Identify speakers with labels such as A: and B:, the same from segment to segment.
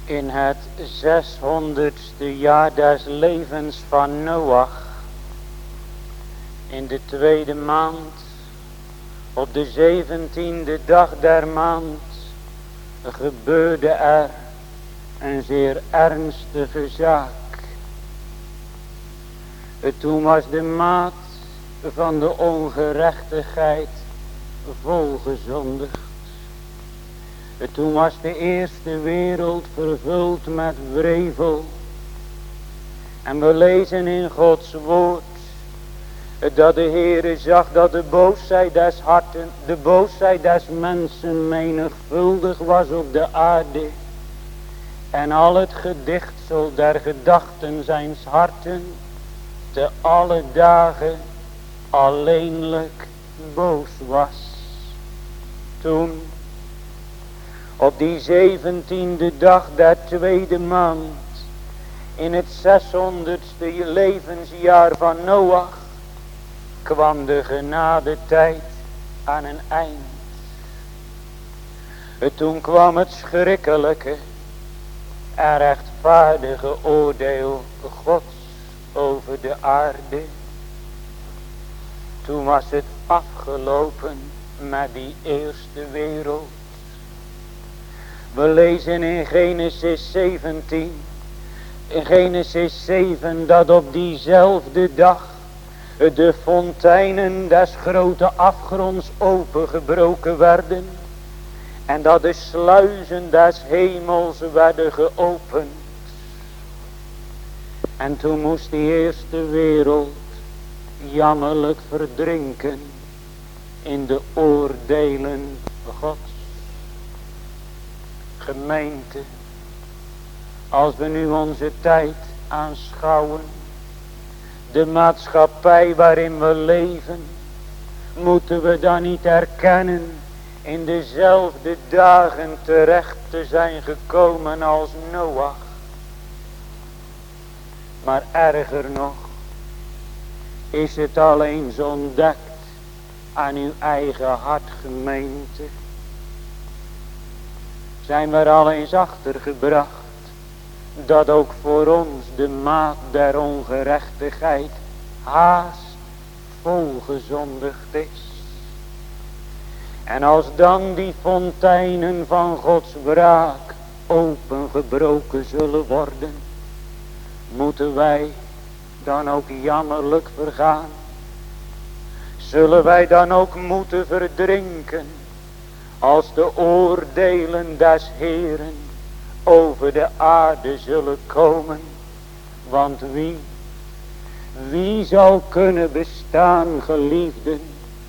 A: In het 600ste jaar des levens van Noach, in de tweede maand, op de 17e dag der maand, gebeurde er een zeer ernstige zaak. Toen was de maat van de ongerechtigheid volgezondigd. Toen was de eerste wereld vervuld met wrevel. En we lezen in Gods woord dat de Heere zag dat de boosheid des harten, de boosheid des mensen menigvuldig was op de aarde. En al het gedichtsel der gedachten zijns harten te alle dagen alleenlijk boos was. Toen op die 17e dag der tweede maand, in het 600ste levensjaar van Noach, kwam de genadetijd aan een eind. Toen kwam het schrikkelijke en rechtvaardige oordeel Gods over de aarde. Toen was het afgelopen met die eerste wereld. We lezen in Genesis 17, in Genesis 7, dat op diezelfde dag de fonteinen des grote afgronds opengebroken werden. En dat de sluizen des hemels werden geopend. En toen moest die eerste wereld jammerlijk verdrinken in de oordelen Gods. Gemeente, als we nu onze tijd aanschouwen, de maatschappij waarin we leven, moeten we dan niet erkennen in dezelfde dagen terecht te zijn gekomen als Noach. Maar erger nog, is het al eens ontdekt aan uw eigen hart, gemeente. Zijn we er al eens achtergebracht dat ook voor ons de maat der ongerechtigheid haast volgezondigd is. En als dan die fonteinen van Gods wraak opengebroken zullen worden, moeten wij dan ook jammerlijk vergaan? Zullen wij dan ook moeten verdrinken als de oordelen des Heeren over de aarde zullen komen? Want wie zal kunnen bestaan, geliefden,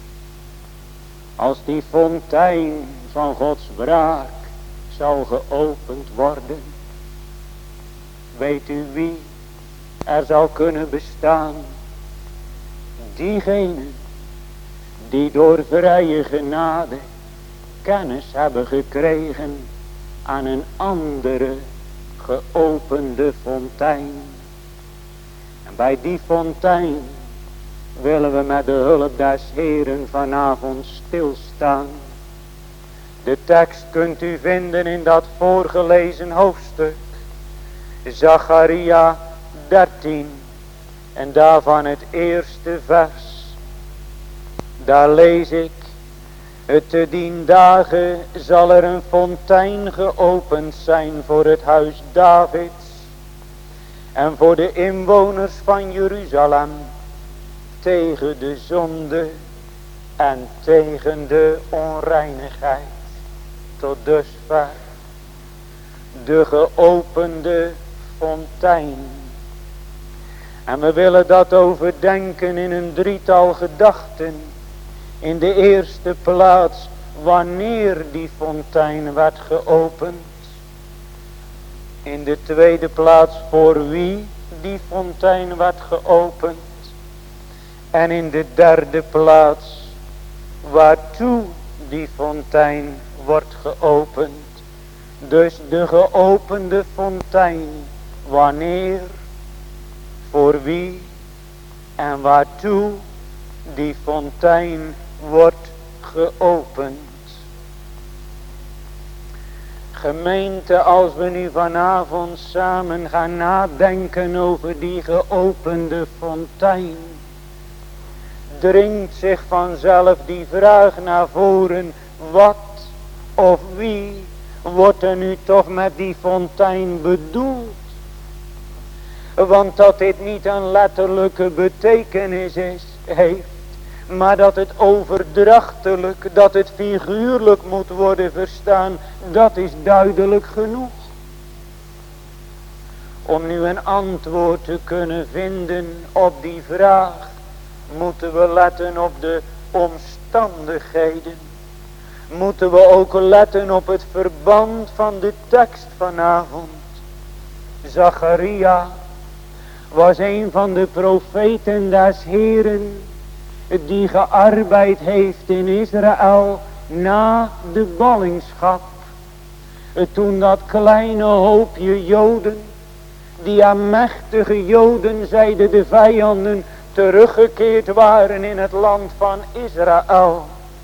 A: als die fontein van Gods wraak zal geopend worden? Weet u wie er zal kunnen bestaan? Diegenen die door vrije genade kennis hebben gekregen aan een andere geopende fontein. En bij die fontein willen we met de hulp des Heeren vanavond stilstaan. De tekst kunt u vinden in dat voorgelezen hoofdstuk, Zacharia 13, en daarvan het eerste vers. Daar lees ik: te dien dagen zal er een fontein geopend zijn voor het huis Davids en voor de inwoners van Jeruzalem, tegen de zonde en tegen de onreinigheid. Tot dusver de geopende fontein. En we willen dat overdenken in een drietal gedachten. In de eerste plaats wanneer die fontein werd geopend. In de tweede plaats voor wie die fontein werd geopend. En in de derde plaats waartoe die fontein wordt geopend. Dus de geopende fontein, wanneer, voor wie en waartoe die fontein wordt geopend. Gemeente, als we nu vanavond samen gaan nadenken over die geopende fontein, dringt zich vanzelf die vraag naar voren: wat of wie wordt er nu toch met die fontein bedoeld? Want dat dit niet een letterlijke betekenis heeft, maar dat het overdrachtelijk, dat het figuurlijk moet worden verstaan, dat is duidelijk genoeg. Om nu een antwoord te kunnen vinden op die vraag, moeten we letten op de omstandigheden. Moeten we ook letten op het verband van de tekst vanavond. Zacharia was een van de profeten des Heren, die gearbeid heeft in Israël na de ballingschap. Toen dat kleine hoopje Joden, die aan machtige Joden, zeiden de vijanden, teruggekeerd waren in het land van Israël.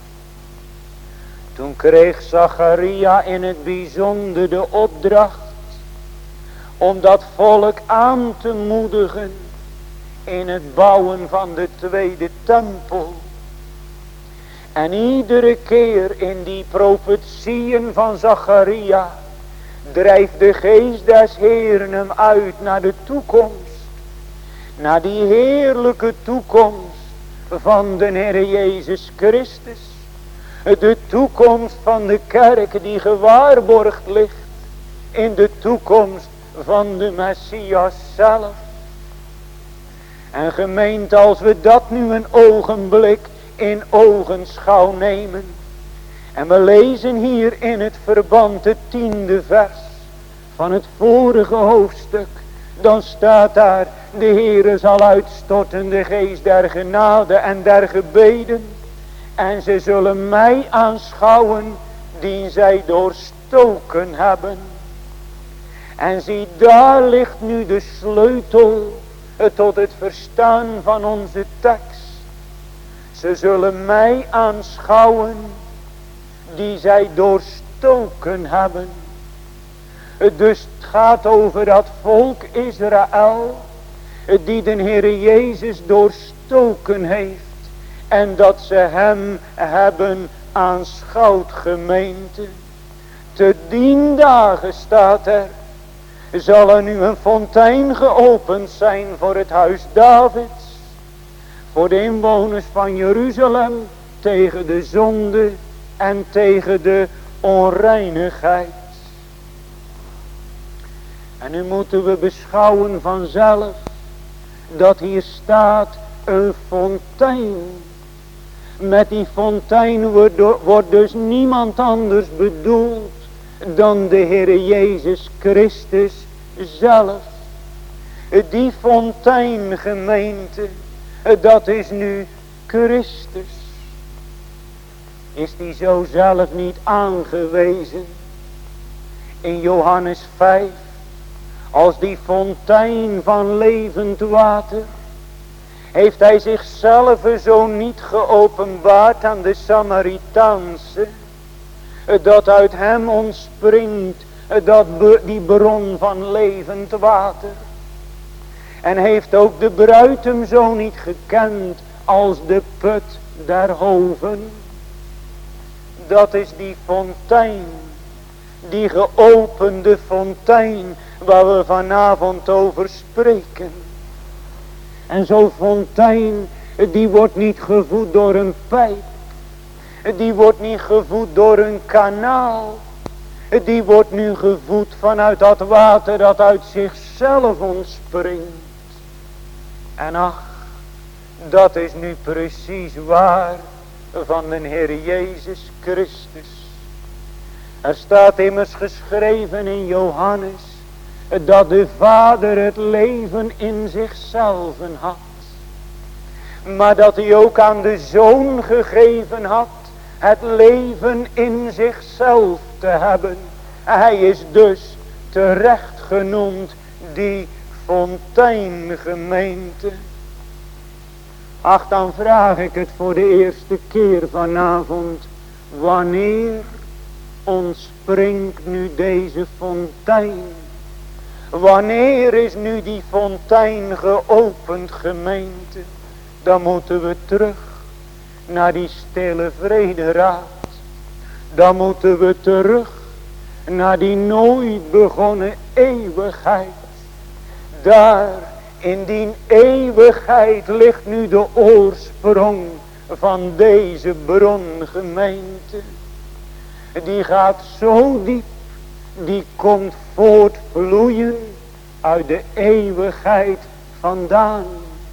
A: Toen kreeg Zacharia in het bijzonder de opdracht om dat volk aan te moedigen in het bouwen van de tweede tempel. En iedere keer in die profetieën van Zacharia drijft de geest des Heeren hem uit naar de toekomst. Naar die heerlijke toekomst van de Heer Jezus Christus. De toekomst van de kerk die gewaarborgd ligt in de toekomst van de Messias zelf. En gemeente, als we dat nu een ogenblik in ogenschouw nemen. En we lezen hier in het verband het 10e vers van het vorige hoofdstuk. Dan staat daar: de Heere zal uitstorten de geest der genade en der gebeden. En ze zullen mij aanschouwen die zij doorstoken hebben. En zie, daar ligt nu de sleutel tot het verstaan van onze tekst. Ze zullen mij aanschouwen die zij doorstoken hebben. Dus het gaat over dat volk Israël, die de Heer Jezus doorstoken heeft. En dat ze hem hebben aanschouwd, gemeente. Te 10 dagen staat er, zal er nu een fontein geopend zijn voor het huis Davids. Voor de inwoners van Jeruzalem, tegen de zonde en tegen de onreinigheid. En nu moeten we beschouwen vanzelf dat hier staat een fontein. Met die fontein wordt dus niemand anders bedoeld dan de Heer Jezus Christus zelf. Die fontein, gemeente, dat is nu Christus. Is die zo zelf niet aangewezen in Johannes 5 als die fontein van levend water? Heeft hij zichzelf zo niet geopenbaard aan de Samaritaanse, dat uit hem ontspringt die bron van levend water? En heeft ook de bruid hem zo niet gekend als de put der hoven? Dat is die fontein, die geopende fontein waar we vanavond over spreken. En zo'n fontein, die wordt niet gevoed door een pijp. Die wordt niet gevoed door een kanaal. Die wordt nu gevoed vanuit dat water dat uit zichzelf ontspringt. En ach, dat is nu precies waar van de Heer Jezus Christus. Er staat immers geschreven in Johannes dat de Vader het leven in zichzelf had. Maar dat hij ook aan de Zoon gegeven had het leven in zichzelf te hebben. Hij is dus terecht genoemd die fontein, gemeente. Ach, dan vraag ik het voor de eerste keer vanavond. Wanneer ontspringt nu deze fontein. Wanneer is nu die fontein geopend, gemeente? Dan moeten we terug naar die stille vrederaad. Dan moeten we terug naar die nooit begonnen eeuwigheid. Daar in die eeuwigheid ligt nu de oorsprong van deze bron, gemeente. Die gaat zo diep, die komt voortvloeien uit de eeuwigheid vandaan.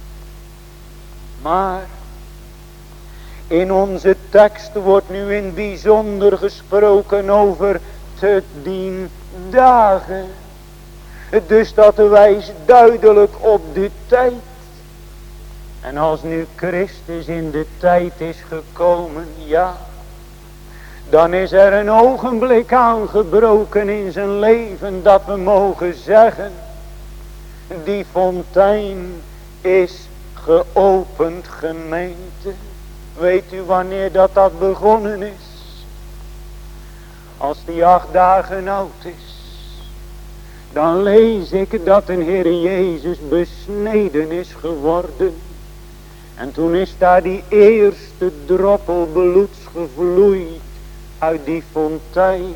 A: Maar in onze tekst wordt nu in bijzonder gesproken over te dien dagen. Dus dat wijst duidelijk op de tijd. En als nu Christus in de tijd is gekomen, ja, dan is er een ogenblik aangebroken in zijn leven dat we mogen zeggen, die fontein is geopend, gemeente. Weet u wanneer dat begonnen is? Als die 8 dagen oud is, dan lees ik dat een Heer Jezus besneden is geworden. En toen is daar die eerste droppel bloeds gevloeid uit die fontein.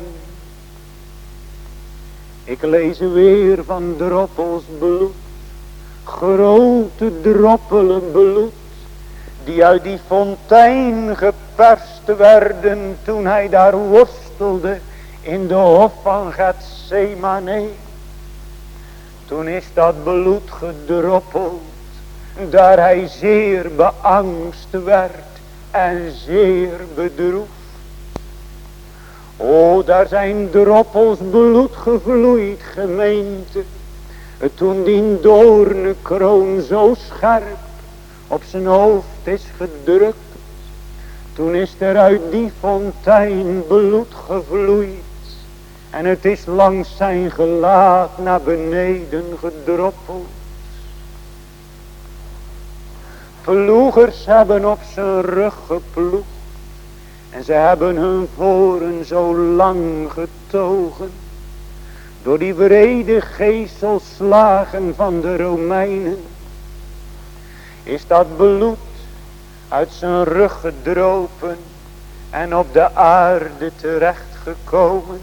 A: Ik lees weer van droppels bloed, grote droppelen bloed, die uit die fontein geperst werden toen hij daar worstelde in de hof van Getsemane. Toen is dat bloed gedroppeld, daar hij zeer beangst werd en zeer bedroefd. O, daar zijn droppels bloed gevloeid, gemeente. Toen die doornenkroon zo scherp op zijn hoofd is gedrukt. Toen is er uit die fontein bloed gevloeid. En het is langs zijn gelaat naar beneden gedroppeld. Ploegers hebben op zijn rug geploegd. En ze hebben hun voren zo lang getogen. Door die wrede geeselslagen van de Romeinen. Is dat bloed uit zijn rug gedropen. En op de aarde terechtgekomen.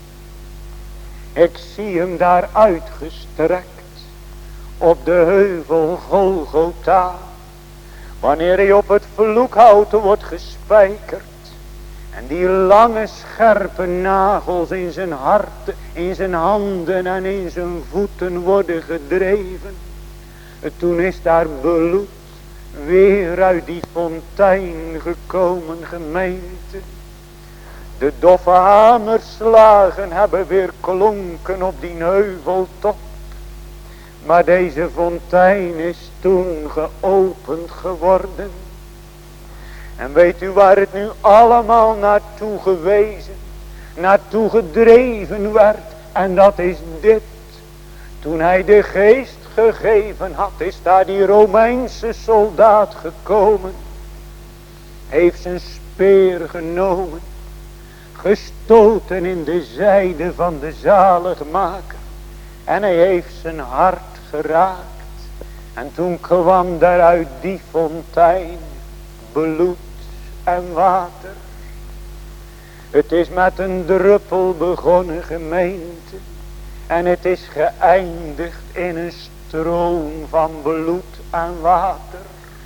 A: Ik zie hem daar uitgestrekt. Op de heuvel Golgotha. Wanneer hij op het vloekhout wordt gespijkerd. En die lange scherpe nagels in zijn hart, in zijn handen en in zijn voeten worden gedreven. Toen is daar bloed weer uit die fontein gekomen, gemeente. De doffe hamerslagen hebben weer klonken op die heuveltop. Maar deze fontein is toen geopend geworden. En weet u waar het nu allemaal naartoe gewezen, naartoe gedreven werd? En dat is dit. Toen hij de geest gegeven had, is daar die Romeinse soldaat gekomen. Heeft zijn speer genomen, gestoten in de zijde van de zaligmaker. En hij heeft zijn hart geraakt. En toen kwam daar uit die fontein bloed en water. Het is met een druppel begonnen, gemeente. En het is geëindigd in een stroom van bloed en water.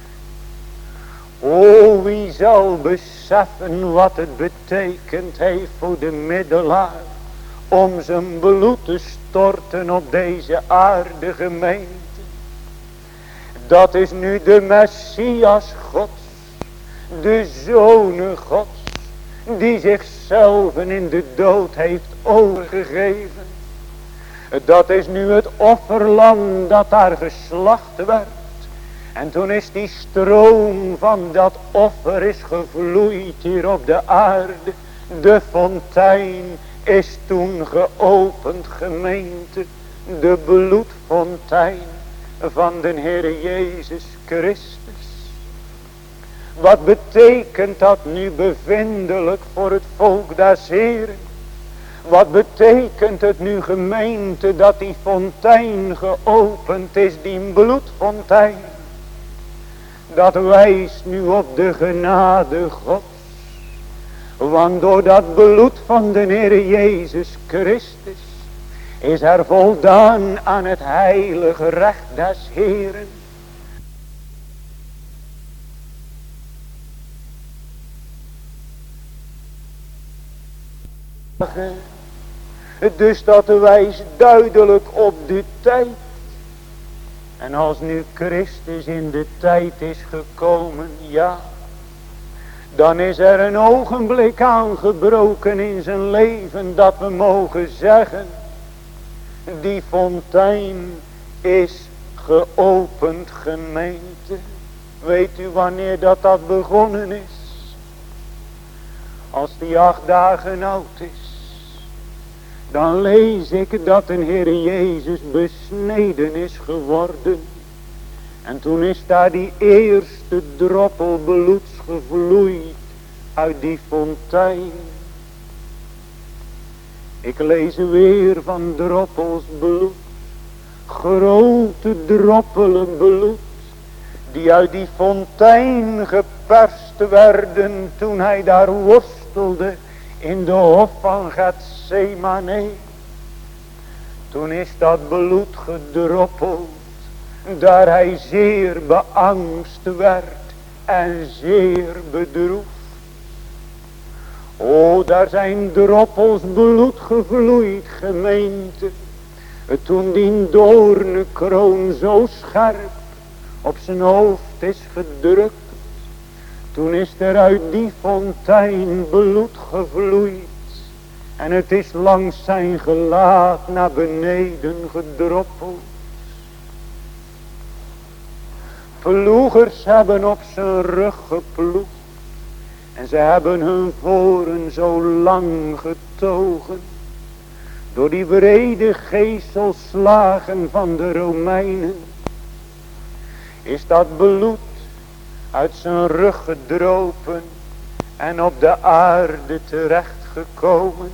A: O, wie zal beseffen wat het betekend heeft voor de middelaar. Om zijn bloed te storten op deze aarde, gemeente. Dat is nu de Messias Gods. De Zoon Gods. Die zichzelf in de dood heeft overgegeven. Dat is nu het offerlam dat daar geslacht werd. En toen is die stroom van dat offer is gevloeid hier op de aarde. De fontein is toen geopend, gemeente. De bloedfontein van de Heer Jezus Christus. Wat betekent dat nu bevindelijk voor het volk des Heren? Wat betekent het nu, gemeente, dat die fontein geopend is, die bloedfontein? Dat wijst nu op de genade Gods. Want door dat bloed van de Heer Jezus Christus is er voldaan aan het heilige recht des Heeren. Dus dat wijst duidelijk op de tijd. En als nu Christus in de tijd is gekomen, ja, dan is er een ogenblik aangebroken in zijn leven dat we mogen zeggen, die fontein is geopend, gemeente. Weet u wanneer dat begonnen is? Als die 8 dagen oud is. Dan lees ik dat een Heer Jezus besneden is geworden. En toen is daar die eerste droppel bloeds gevloeid uit die fontein. Ik lees weer van droppels bloed. Grote droppelen bloed. Die uit die fontein geperst werden toen hij daar worstelde in de hof van Getsemane. Toen is dat bloed gedroppeld, daar hij zeer beangst werd en zeer bedroefd. O, daar zijn droppels bloed gevloeid, gemeente, toen die doornenkroon zo scherp op zijn hoofd is gedrukt. Toen is er uit die fontein bloed gevloeid. En het is langs zijn gelaat naar beneden gedroppeld. Ploegers hebben op zijn rug geploegd. En ze hebben hun voren zo lang getogen. Door die wrede geeselslagen van de Romeinen. Is dat bloed uit zijn rug gedropen en op de aarde terechtgekomen.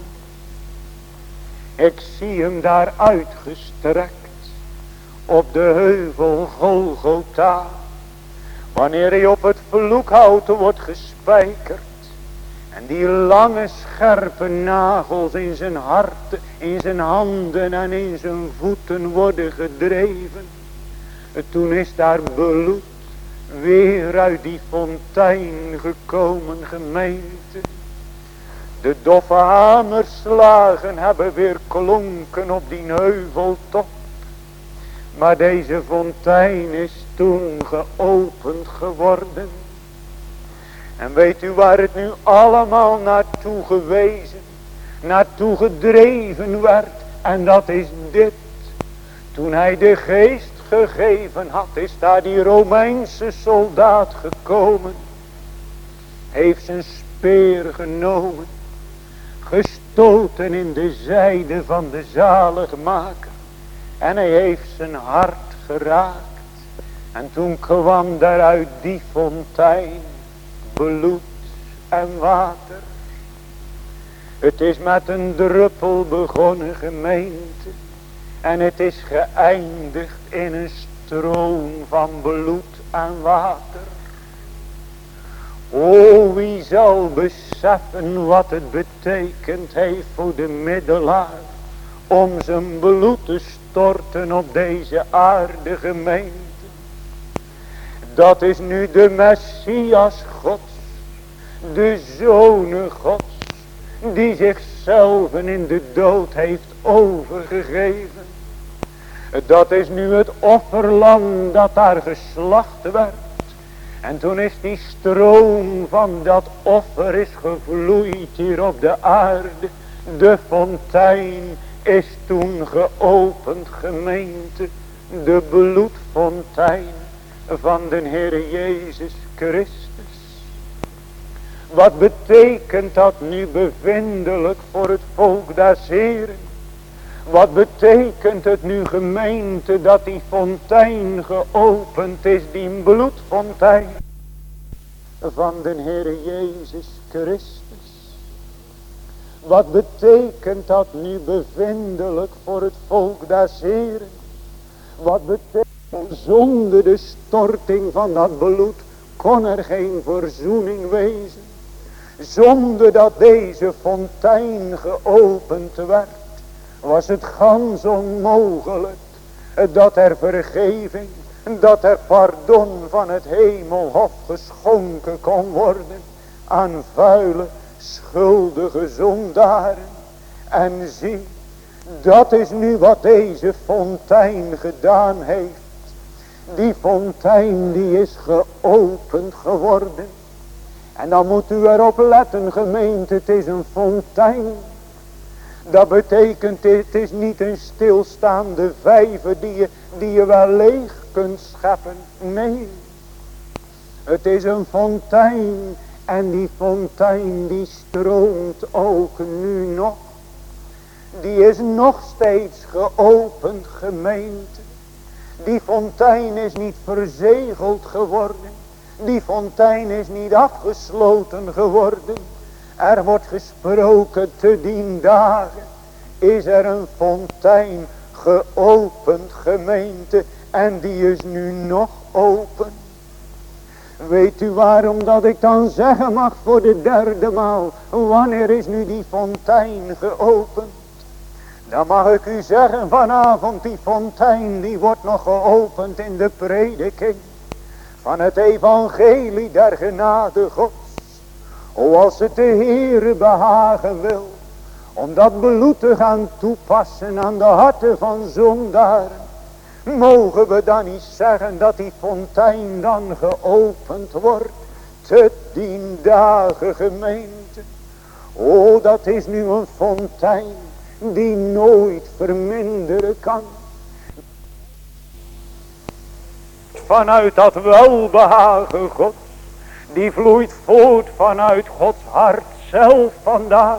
A: Ik zie hem daar uitgestrekt op de heuvel Golgotha. Wanneer hij op het vloekhout wordt gespijkerd. En die lange scherpe nagels in zijn hart, in zijn handen en in zijn voeten worden gedreven. Toen is daar bloed weer uit die fontein gekomen, gemeente. De doffe hamerslagen hebben weer klonken op die heuveltop. Maar deze fontein is toen geopend geworden. En weet u waar het nu allemaal naartoe gewezen, naartoe gedreven werd? En dat is dit. Toen hij de geest gegeven had, is daar die Romeinse soldaat gekomen. Heeft zijn speer genomen, gestoten in de zijde van de zaligmaker. En hij heeft zijn hart geraakt. En toen kwam daar uit die fontein bloed en water. Het is met een druppel begonnen, gemeente. En het is geëindigd in een stroom van bloed en water. O, wie zal beseffen wat het betekend heeft voor de middelaar om zijn bloed te storten op deze aarde, gemeente. Dat is nu de Messias Gods, de Zoon Gods, die zichzelf in de dood heeft overgegeven. Dat is nu het offerlam dat daar geslacht werd. En toen is die stroom van dat offer is gevloeid hier op de aarde. De fontein is toen geopend, gemeente. De bloedfontein van de Heer Jezus Christus. Wat betekent dat nu bevindelijk voor het volk des Heren? Wat betekent het nu, gemeente, dat die fontein geopend is, die bloedfontein van de Heer Jezus Christus? Wat betekent dat nu bevindelijk voor het volk des Heren? Wat betekent zonder de storting van dat bloed kon er geen verzoening wezen. Zonder dat deze fontein geopend werd, was het gans onmogelijk dat er vergeving, dat er pardon van het hemelhof geschonken kon worden aan vuile, schuldige zondaren. En zie, dat is nu wat deze fontein gedaan heeft. Die fontein die is geopend geworden. En dan moet u erop letten, gemeente, het is een fontein. Dat betekent, het is niet een stilstaande vijver die je wel leeg kunt scheppen. Nee, het is een fontein. En die fontein die stroomt ook nu nog. Die is nog steeds geopend, gemeente. Die fontein is niet verzegeld geworden. Die fontein is niet afgesloten geworden. Er wordt gesproken te dien dagen. Is er een fontein geopend, gemeente. En die is nu nog open. Weet u waarom dat ik dan zeggen mag voor de derde maal? Wanneer is nu die fontein geopend? Dan mag ik u zeggen vanavond, die fontein die wordt nog geopend in de prediking van het evangelie der genade Gods. O, als het de Heere behagen wil om dat bloed te gaan toepassen aan de harten van zondaren, mogen we dan niet zeggen dat die fontein dan geopend wordt te dien dagen, gemeente. O, dat is nu een fontein die nooit verminderen kan. Vanuit dat welbehagen Gods, die vloeit voort vanuit Gods hart zelf vandaan.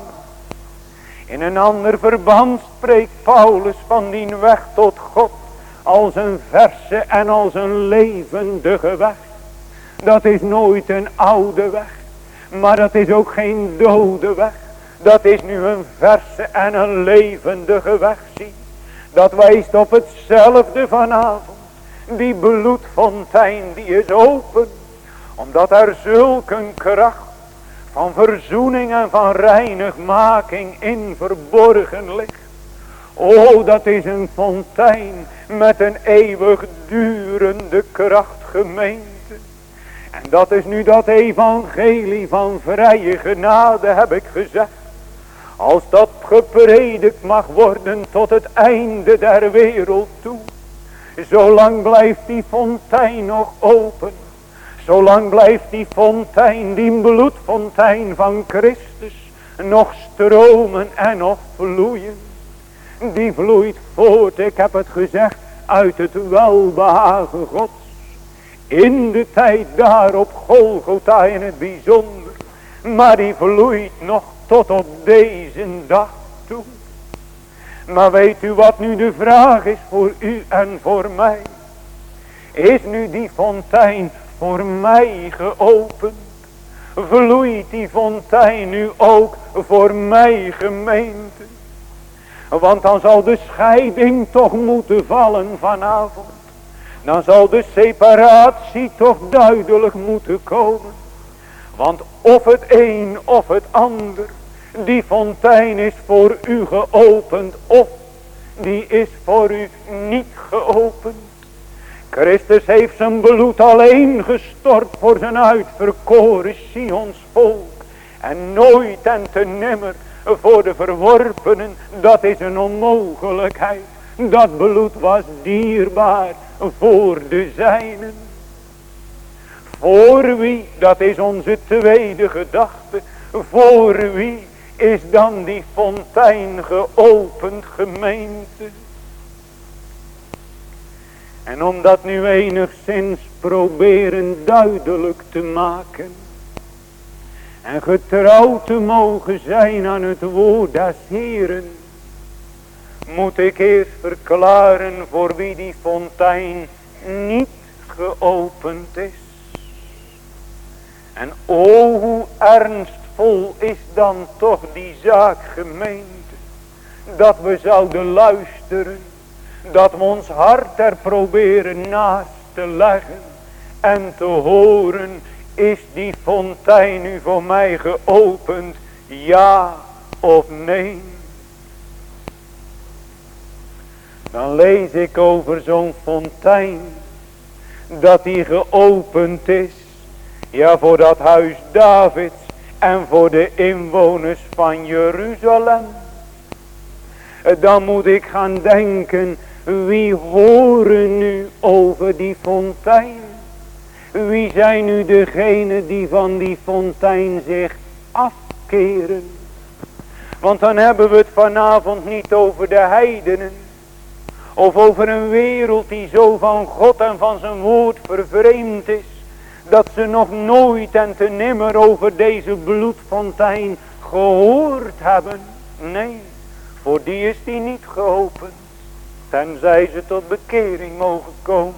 A: In een ander verband spreekt Paulus van die weg tot God als een verse en als een levendige weg. Dat is nooit een oude weg, maar dat is ook geen dode weg. Dat is nu een verse en een levendige weg, zie. Dat wijst op hetzelfde vanavond. Die bloedfontein die is open, omdat er zulke kracht van verzoening en van reinigmaking in verborgen ligt. O, dat is een fontein met een eeuwigdurende kracht, gemeente. En dat is nu dat evangelie van vrije genade, heb ik gezegd. Als dat gepredikt mag worden tot het einde der wereld toe. Zolang blijft die fontein nog open. Zolang blijft die fontein, die bloedfontein van Christus, nog stromen en nog vloeien. Die vloeit voort, ik heb het gezegd, uit het welbehagen Gods. In de tijd daar op Golgotha in het bijzonder. Maar die vloeit nog tot op deze dag toe. Maar weet u wat nu de vraag is voor u en voor mij? Is nu die fontein voor mij geopend? Vloeit die fontein nu ook voor mij, gemeente? Want dan zal de scheiding toch moeten vallen vanavond. Dan zal de separatie toch duidelijk moeten komen. Want of het een of het ander, die fontein is voor u geopend of die is voor u niet geopend. Christus heeft zijn bloed alleen gestort voor zijn uitverkoren Sions volk. En nooit en te nimmer voor de verworpenen, dat is een onmogelijkheid. Dat bloed was dierbaar voor de zijnen. Voor wie, dat is onze tweede gedachte, voor wie is dan die fontein geopend, gemeente? En om dat nu enigszins proberen duidelijk te maken en getrouw te mogen zijn aan het woord des Heeren, moet ik eerst verklaren voor wie die fontein niet geopend is. En o, hoe
B: zinvol is dan toch die zaak, gemeente, dat we zouden luisteren, dat we ons hart er proberen naast te leggen en te horen, is die fontein nu voor mij geopend, ja of nee? Dan lees ik over zo'n fontein, dat die geopend is, ja, voor dat huis Davids en voor de inwoners van Jeruzalem. Dan moet ik gaan denken, wie horen nu over die fontein? Wie zijn nu degenen die van die fontein zich afkeren? Want dan hebben we het vanavond niet over de heidenen. Of over een wereld die zo van God en van zijn woord vervreemd is, dat ze nog nooit en te nimmer over deze bloedfontein gehoord hebben. Nee, voor die is die niet geopend, tenzij ze tot bekering mogen komen.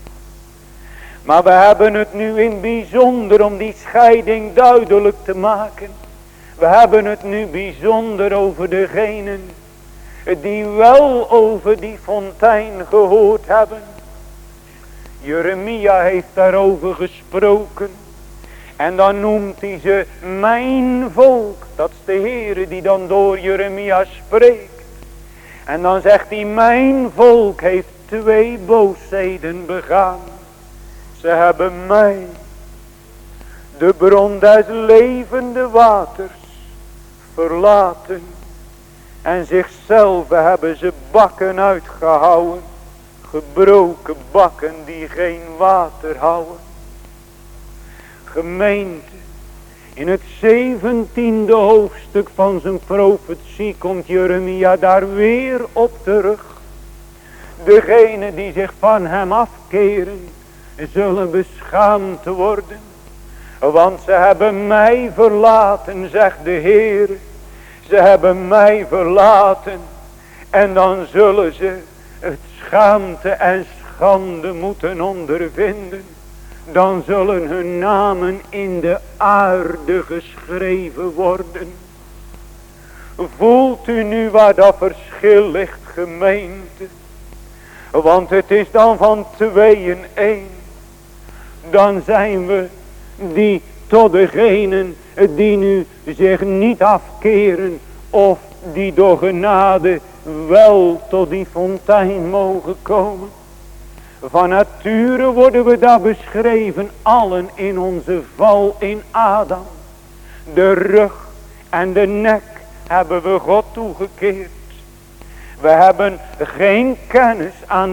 B: Maar we hebben het nu in bijzonder om die scheiding duidelijk te maken. We hebben het nu bijzonder over degenen die wel over die fontein gehoord hebben. Jeremia heeft daarover gesproken. En dan noemt hij ze mijn volk. Dat is de Heere die dan door Jeremia spreekt. En dan zegt hij, mijn volk heeft 2 boosheden begaan. Ze hebben mij, de bron des levende waters, verlaten. En zichzelf hebben ze bakken uitgehouwen. Gebroken bakken die geen water houden. Gemeente, in het 17e hoofdstuk van zijn profetie komt Jeremia daar weer op terug. Degenen die zich van hem afkeren, zullen beschaamd worden. Want ze hebben mij verlaten, zegt de Heer. Ze hebben mij verlaten. En dan zullen ze het schaamte en schande moeten ondervinden. Dan zullen hun namen in de aarde geschreven worden. Voelt u nu waar dat verschil ligt, gemeente? Want het is dan van 2 in 1. Dan zijn we die tot degenen die nu zich niet afkeren, of die door genade wel tot die fontein mogen komen. Van nature worden we daar beschreven, allen in onze val in Adam. De rug en de nek hebben we God toegekeerd. We hebben geen kennis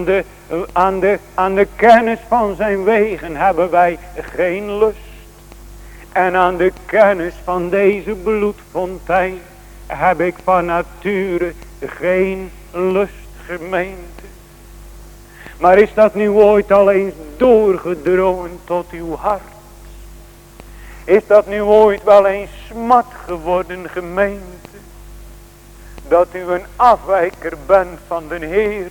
B: aan de kennis van zijn wegen hebben wij geen lust. En aan de kennis van deze bloedfontein heb ik van nature geen lust, gemeente. Maar is dat nu ooit al eens doorgedrongen tot uw hart? Is dat nu ooit wel eens smat geworden, gemeente? Dat u een afwijker bent van de Heer.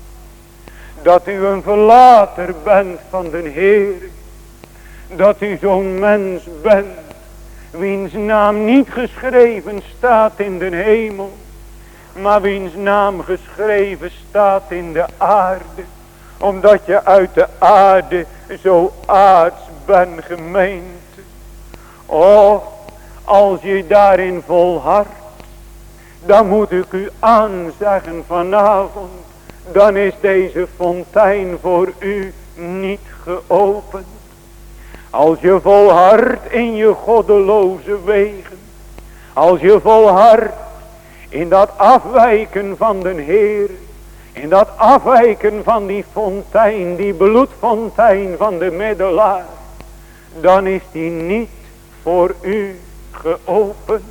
B: Dat u een verlater bent van de Heer. Dat u zo'n mens bent, wiens naam niet geschreven staat in de hemel, maar wiens naam geschreven staat in de aarde. Omdat je uit de aarde zo aards bent, gemeente. Och, als je daarin volhardt, dan moet ik u aanzeggen vanavond, dan is deze fontein voor u niet geopend. Als je volhardt in je goddeloze wegen, als je volhardt in dat afwijken van de Heer, in dat afwijken van die fontein, die bloedfontein van de middelaar, dan is die niet voor u geopend.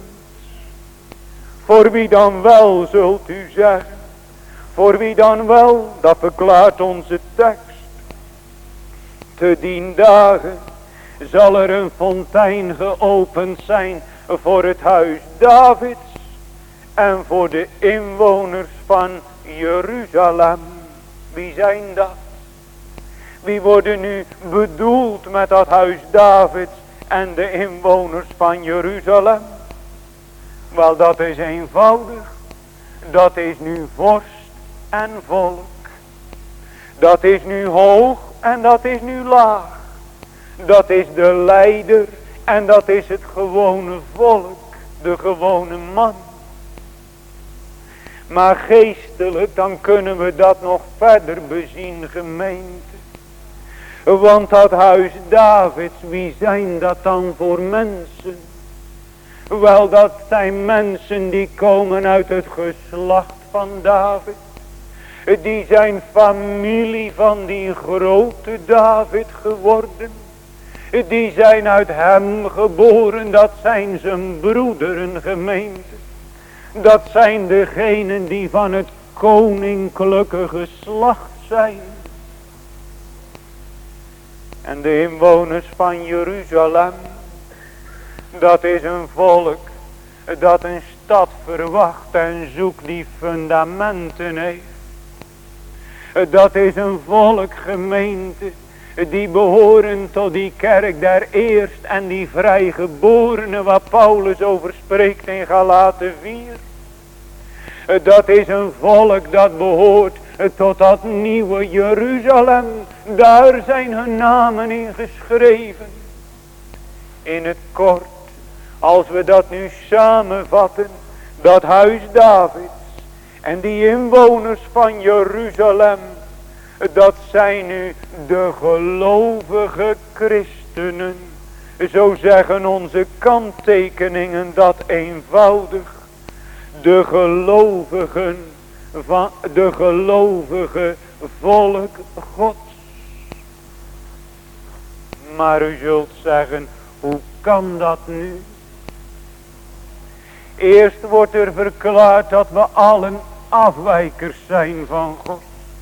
B: Voor wie dan wel, zult u zeggen? Voor wie dan wel? Dat verklaart onze tekst. Te dien dagen zal er een fontein geopend zijn voor het huis Davids en voor de inwoners van Jeruzalem. Wie zijn dat? Wie worden nu bedoeld met dat huis Davids en de inwoners van Jeruzalem? Wel, dat is eenvoudig. Dat is nu vorst en volk. Dat is nu hoog en dat is nu laag. Dat is de leider en dat is het gewone volk. De gewone man. Maar geestelijk, dan kunnen we dat nog verder bezien, gemeente. Want dat huis Davids, wie zijn dat dan voor mensen? Wel, dat zijn mensen die komen uit het geslacht van David. Die zijn familie van die grote David geworden. Die zijn uit hem geboren, dat zijn zijn broederen, gemeente. Dat zijn degenen die van het koninklijke geslacht zijn. En de inwoners van Jeruzalem, dat is een volk dat een stad verwacht en zoekt die fundamenten heeft. Dat is een volk, gemeente, die behoren tot die kerk der eerst en die vrijgeborenen waar Paulus over spreekt in Galaten 4. Dat is een volk dat behoort tot dat nieuwe Jeruzalem. Daar zijn hun namen in geschreven. In het kort, als we dat nu samenvatten, dat huis Davids en die inwoners van Jeruzalem, dat zijn nu de gelovige christenen. Zo zeggen onze kanttekeningen dat eenvoudig. De gelovigen van de gelovige volk Gods. Maar u zult zeggen, hoe kan dat nu? Eerst wordt er verklaard dat we allen afwijkers zijn van God.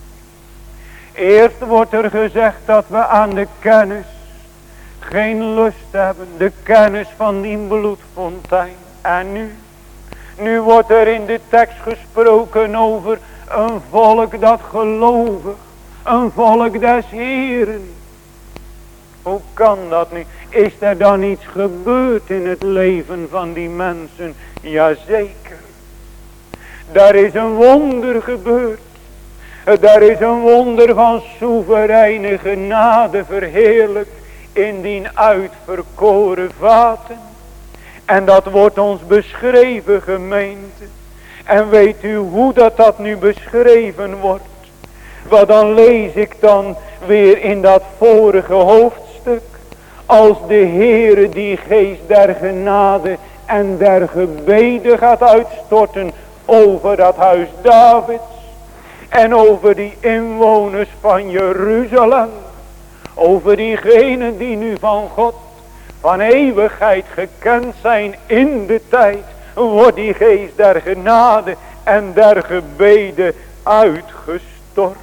B: Eerst wordt er gezegd dat we aan de kennis geen lust hebben. De kennis van die bloedfontein. En nu wordt er in de tekst gesproken over een volk dat gelovig. Een volk des Heeren. Hoe kan dat nu? Is er dan iets gebeurd in het leven van die mensen? Jazeker. Daar is een wonder gebeurd. Daar is een wonder van soevereine genade verheerlijkt in die uitverkoren vaten. En dat wordt ons beschreven, gemeente. En weet u hoe dat nu beschreven wordt? Wat dan lees ik dan weer in dat vorige hoofdstuk. Als de Heere die geest der genade en der gebeden gaat uitstorten over dat huis Davids. En over die inwoners van Jeruzalem. Over diegenen die nu van God van eeuwigheid gekend zijn in de tijd. Wordt die geest der genade en der gebeden uitgestort.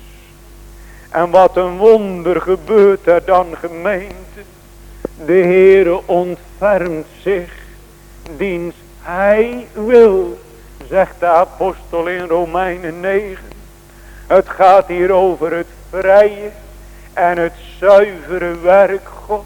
B: En wat een wonder gebeurt er dan, gemeente. De Heere ontfermt zich diens hij wil, zegt de apostel in Romeinen 9. Het gaat hier over het vrije en het zuivere werk Gods.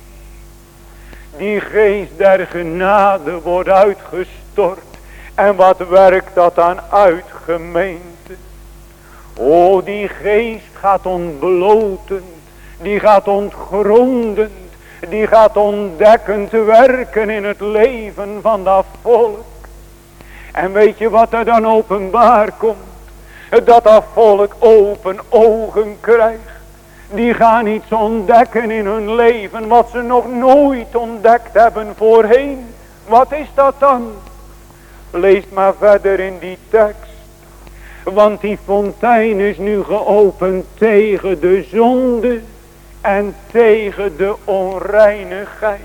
B: Die geest der genade wordt uitgestort. En wat werkt dat dan uit, gemeente? O, die geest gaat ontblotend. Die gaat ontgrondend. Die gaat ontdekkend werken in het leven van dat volk. En weet je wat er dan openbaar komt? Dat volk open ogen krijgt. Die gaan iets ontdekken in hun leven wat ze nog nooit ontdekt hebben voorheen. Wat is dat dan? Lees maar verder in die tekst. Want die fontein is nu geopend tegen de zonde en tegen de onreinigheid.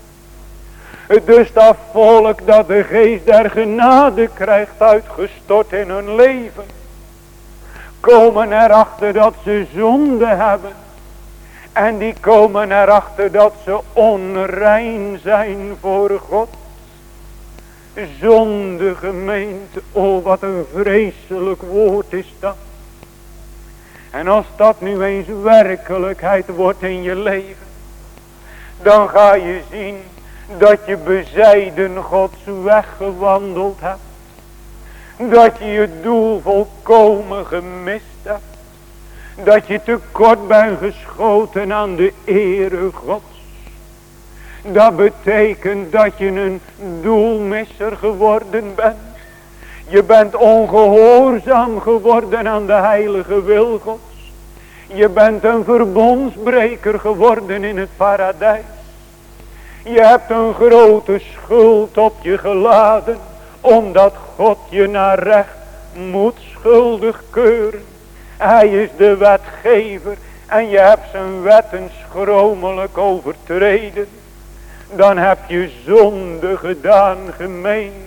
B: Dus dat volk dat de geest der genade krijgt uitgestort in hun leven. Komen erachter dat ze zonde hebben. En die komen erachter dat ze onrein zijn voor God. Zonde, gemeente, oh wat een vreselijk woord is dat. En als dat nu eens werkelijkheid wordt in je leven. Dan ga je zien Dat je bezijden Gods weg gewandeld hebt. Dat je je doel volkomen gemist hebt. Dat je tekort bent geschoten aan de ere Gods. Dat betekent dat je een doelmisser geworden bent. Je bent ongehoorzaam geworden aan de heilige wil Gods. Je bent een verbondsbreker geworden in het paradijs. Je hebt een grote schuld op je geladen. Omdat God je naar recht moet schuldig keuren. Hij is de wetgever. En je hebt zijn wetten schromelijk overtreden. Dan heb je zonde gedaan, gemeente.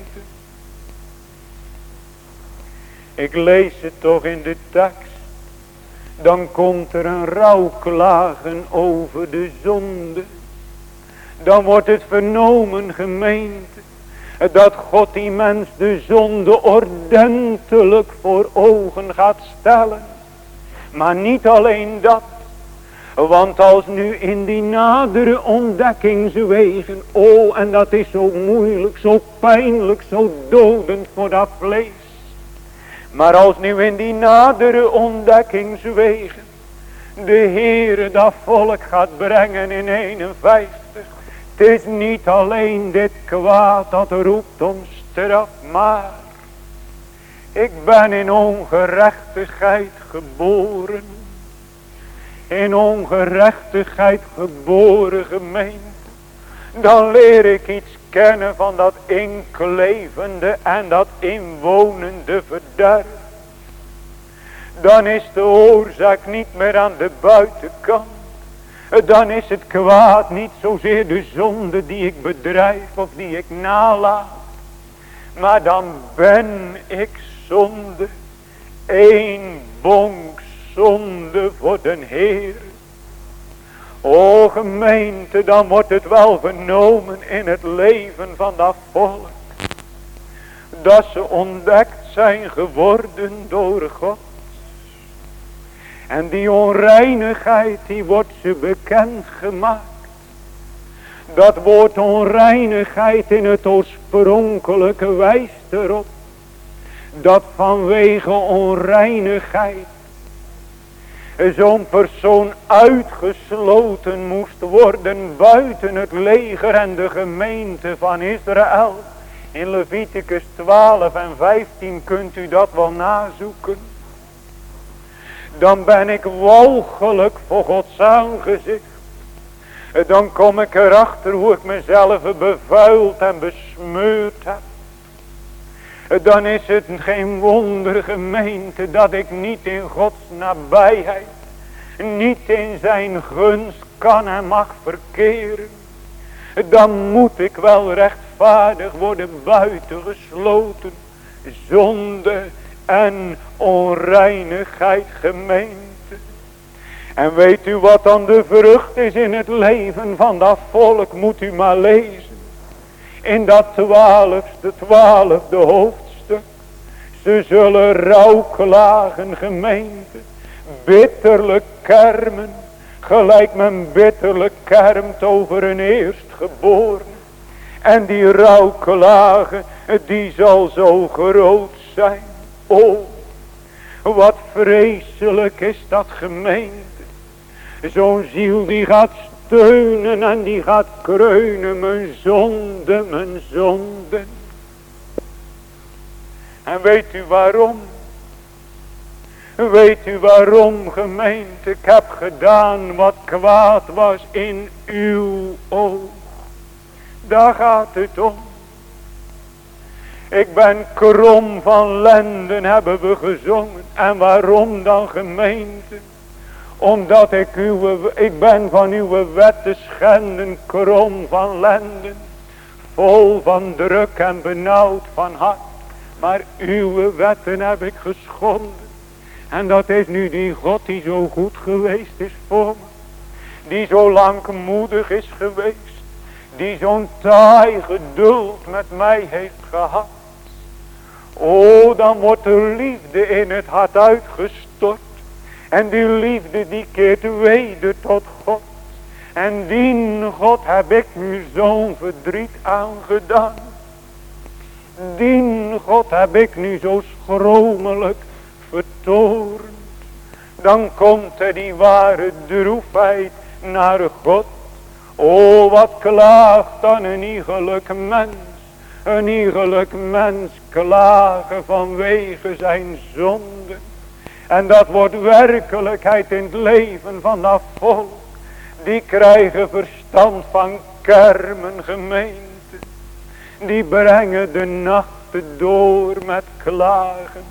B: Ik lees het toch in de tekst. Dan komt er een rouwklagen over de zonde. Dan wordt het vernomen, gemeente. Dat God die mens de zonde ordentelijk voor ogen gaat stellen. Maar niet alleen dat. Want als nu in die nadere ontdekkingswegen. Oh, en dat is zo moeilijk, zo pijnlijk, zo dodend voor dat vlees. Maar als nu in die nadere ontdekkingswegen. De Heere dat volk gaat brengen in 51. Het is niet alleen dit kwaad dat roept om straf. Maar ik ben in ongerechtigheid geboren. In ongerechtigheid geboren, gemeente. Dan leer ik iets kennen van dat inklevende en dat inwonende verderf. Dan is de oorzaak niet meer aan de buitenkant. Dan is het kwaad niet zozeer de zonde die ik bedrijf of die ik nalaat. Maar dan ben ik zonde. Eén bonk zonde voor den Heer. O gemeente, dan wordt het wel vernomen in het leven van dat volk. Dat ze ontdekt zijn geworden door God. En die onreinigheid, die wordt ze bekend gemaakt. Dat woord onreinigheid in het oorspronkelijke wijst erop. Dat vanwege onreinigheid zo'n persoon uitgesloten moest worden buiten het leger en de gemeente van Israël. In Leviticus 12 en 15 kunt u dat wel nazoeken. Dan ben ik walgelijk voor Gods aangezicht. Dan kom ik erachter hoe ik mezelf bevuild en besmeurd heb. Dan is het geen wonder, gemeente, dat ik niet in Gods nabijheid, niet in zijn gunst kan en mag verkeren. Dan moet ik wel rechtvaardig worden buitengesloten. Zonde en onreinigheid, gemeente. En weet u wat dan de vrucht is in het leven van dat volk, moet u maar lezen. In dat 12e hoofdstuk. Ze zullen rouwklagen, gemeente. Bitterlijk kermen. Gelijk men bitterlijk kermt over een eerstgeboren. En die rouwklagen, die zal zo groot zijn. Oh, wat vreselijk is dat, gemeente. Zo'n ziel die gaat steunen en die gaat kreunen. Mijn zonde, mijn zonden. En weet u waarom? Weet u waarom, gemeente? Ik heb gedaan wat kwaad was in uw oog. Daar gaat het om. Ik ben krom van lenden, hebben we gezongen. En waarom dan, gemeente? Omdat ik ben van uw wetten schenden, krom van lenden. Vol van druk en benauwd van hart. Maar uw wetten heb ik geschonden. En dat is nu die God die zo goed geweest is voor me. Die zo langmoedig is geweest. Die zo'n taai geduld met mij heeft gehad. O, dan wordt er liefde in het hart uitgestort. En die liefde die keert weder tot God. En dien God heb ik nu zo'n verdriet aangedaan. Dien God heb ik nu zo schromelijk vertoornd. Dan komt er die ware droefheid naar God. O, wat klaagt dan een iegelijk mens. Een iegelijk mens klagen vanwege zijn zonde. En dat wordt werkelijkheid in het leven van dat volk. Die krijgen verstand van kermen, gemeente. Die brengen de nachten door met klagen.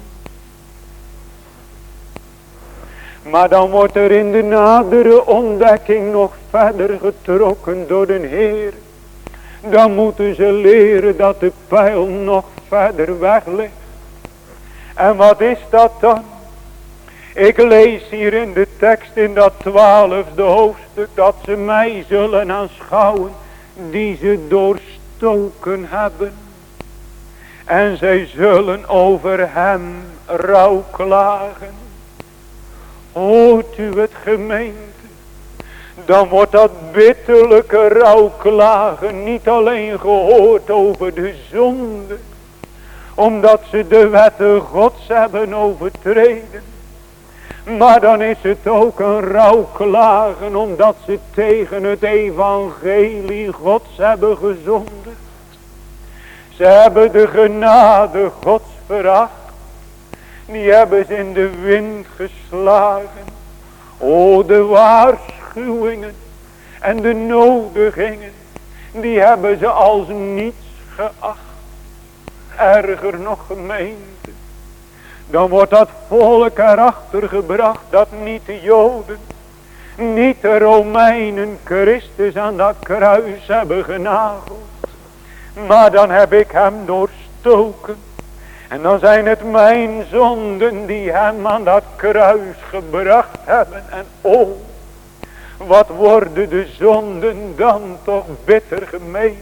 B: Maar dan wordt er in de nadere ontdekking nog verder getrokken door de Heer. Dan moeten ze leren dat de pijl nog verder weg ligt. En wat is dat dan? Ik lees hier in de tekst in dat 12e hoofdstuk dat ze mij zullen aanschouwen die ze doorstoken hebben. En zij zullen over hem rouw klagen. Hoort u het, gemeente? Dan wordt dat bitterlijke rouwklagen niet alleen gehoord over de zonde. Omdat ze de wetten Gods hebben overtreden. Maar dan is het ook een rouwklagen omdat ze tegen het evangelie Gods hebben gezondigd. Ze hebben de genade Gods veracht. Die hebben ze in de wind geslagen. O, de waarschuwingen en de nodigingen, die hebben ze als niets geacht. Erger nog, gemeente, dan wordt dat volk erachter gebracht dat niet de Joden, niet de Romeinen Christus aan dat kruis hebben genageld. Maar dan heb ik hem doorstoken. En dan zijn het mijn zonden die hem aan dat kruis gebracht hebben. En oh, wat worden de zonden dan toch bitter, gemeente.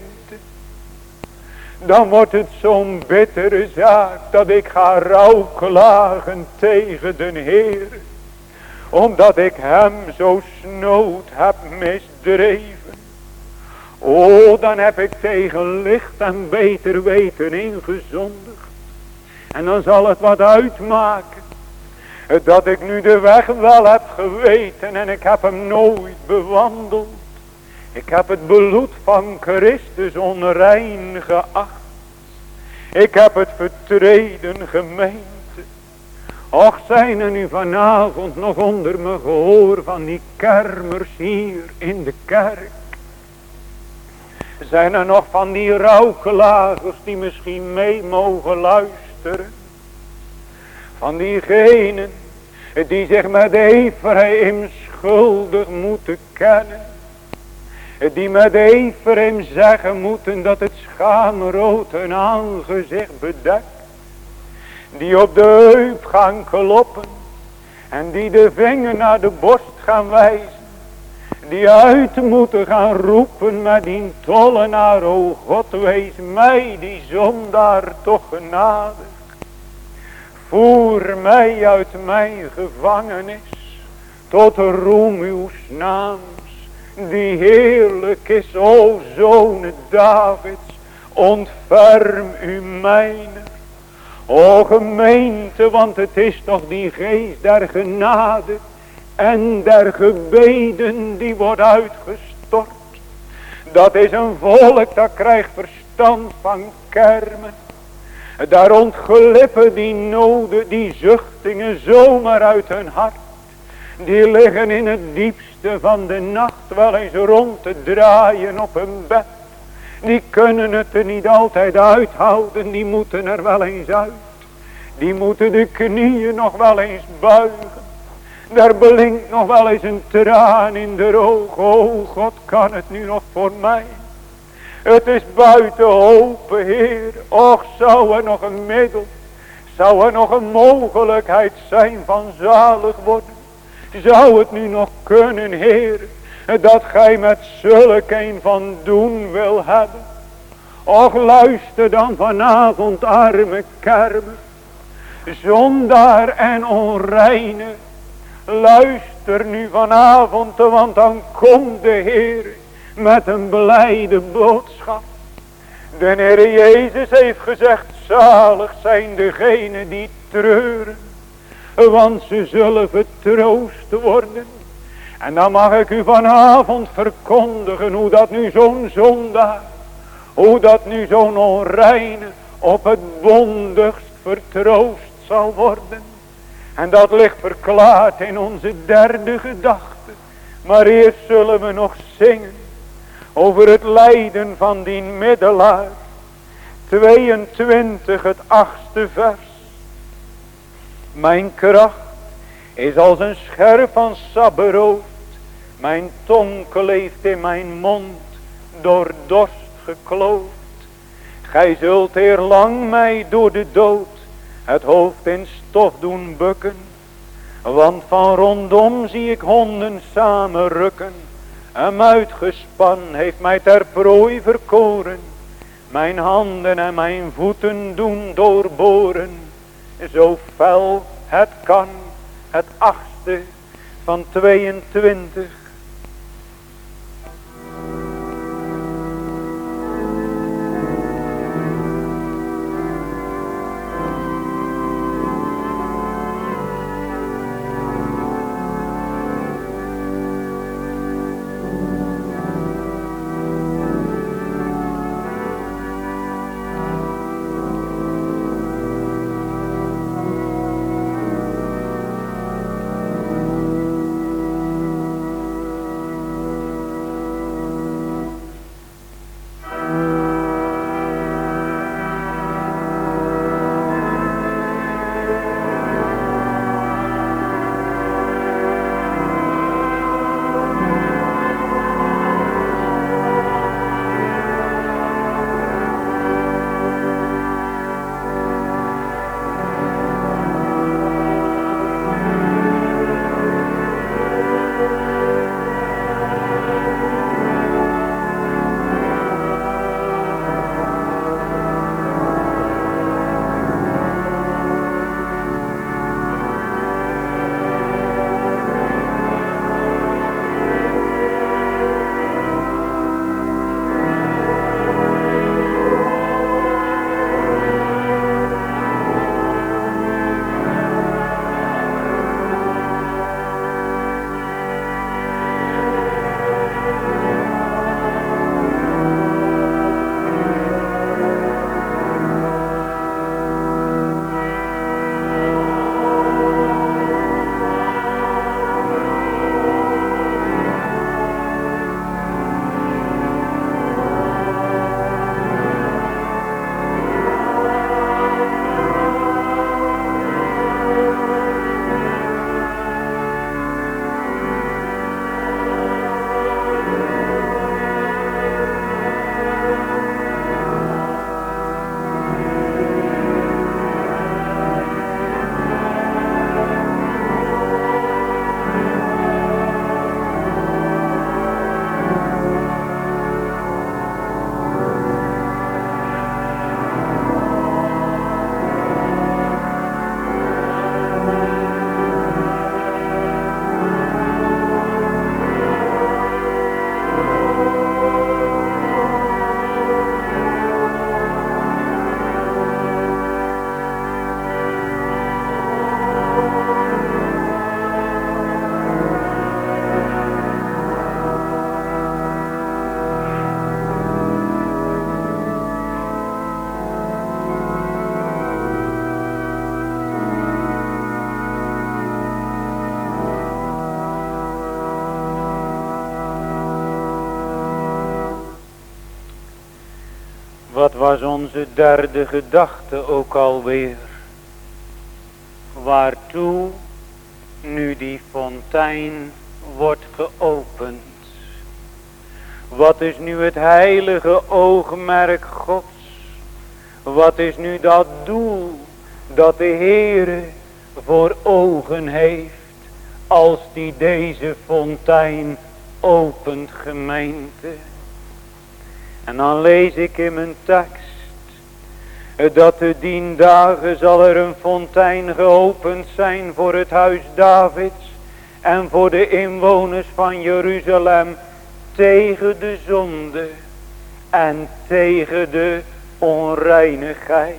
B: Dan wordt het zo'n bittere zaak dat ik ga rouwklagen tegen de Heer. Omdat ik hem zo snood heb misdreven. Oh, dan heb ik tegen licht en beter weten ingezondigd. En dan zal het wat uitmaken. Dat ik nu de weg wel heb geweten en ik heb hem nooit bewandeld. Ik heb het bloed van Christus onrein geacht. Ik heb het vertreden, gemeente. Och, zijn er nu vanavond nog onder mijn gehoor van die kermers hier in de kerk. Zijn er nog van die rouwklagers die misschien mee mogen luisteren. Van diegenen die zich met Ephraim schuldig moeten kennen. Die met Ephraim zeggen moeten dat het schaamrood hun aangezicht bedekt. Die op de heup gaan kloppen. En die de vinger naar de borst gaan wijzen. Die uit moeten gaan roepen met die tollenaar. O God, wees mij die zondaar toch genadig. Voer mij uit mijn gevangenis tot de roem uws naams. Die heerlijk is, o zoon Davids, ontferm u mijner. O gemeente, want het is toch die geest der genade en der gebeden die wordt uitgestort. Dat is een volk dat krijgt verstand van kermen. Daar ontglippen die noden, die zuchtingen zomaar uit hun hart. Die liggen in het diepste van de nacht wel eens rond te draaien op hun bed. Die kunnen het er niet altijd uithouden, die moeten er wel eens uit. Die moeten de knieën nog wel eens buigen. Daar blinkt nog wel eens een traan in de ogen. O God, kan het nu nog voor mij? Het is buiten hoop, Heer. Och, zou er nog een middel, zou er nog een mogelijkheid zijn van zalig worden? Zou het nu nog kunnen, Heer, dat gij met zulk een van doen wil hebben? Och, luister dan vanavond, arme kermen, zondaar en onreine. Luister nu vanavond, want dan komt de Heer met een blijde boodschap. De Heer Jezus heeft gezegd, zalig zijn degenen die treuren, want ze zullen vertroost worden. En dan mag ik u vanavond verkondigen hoe dat nu zo'n zondaar, hoe dat nu zo'n onreine op het bondigst vertroost zal worden. En dat ligt verklaard in onze derde gedachte. Maar eerst zullen we nog zingen over het lijden van die middelaar. 22, het 8e vers. Mijn kracht is als een scherp van sabberhoofd. Mijn tong kleeft in mijn mond, door dorst gekloofd. Gij zult eerlang mij door de dood het hoofd in stof doen bukken. Want van rondom zie ik honden samen rukken. Een uitgespan heeft mij ter prooi verkoren. Mijn handen en mijn voeten doen doorboren. Zo fel het kan, het 8e van 22. Wat was onze derde gedachte ook alweer? Waartoe nu die fontein wordt geopend? Wat is nu het heilige oogmerk Gods? Wat is nu dat doel dat de Heere voor ogen heeft als die deze fontein opent, gemeente? En dan lees ik in mijn tekst dat te dien dagen zal er een fontein geopend zijn voor het huis Davids en voor de inwoners van Jeruzalem tegen de zonde en tegen de onreinigheid.